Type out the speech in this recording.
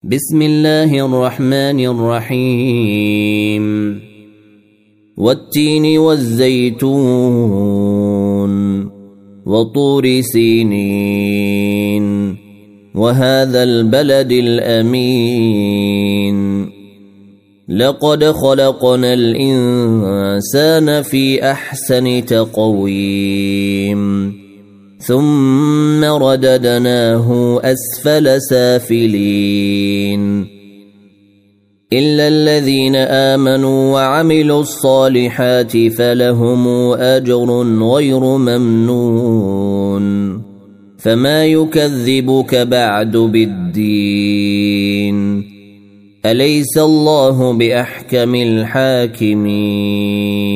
بسم الله الرحمن الرحيم والتين والزيتون وطور سينين وهذا البلد الأمين لقد خلقنا الإنسان في أحسن تقويم ثم رددناه أسفل سافلين إلا الذين آمنوا وعملوا الصالحات فلهم أجر غير ممنون فما يكذبك بعد بالدين أليس الله بأحكم الحاكمين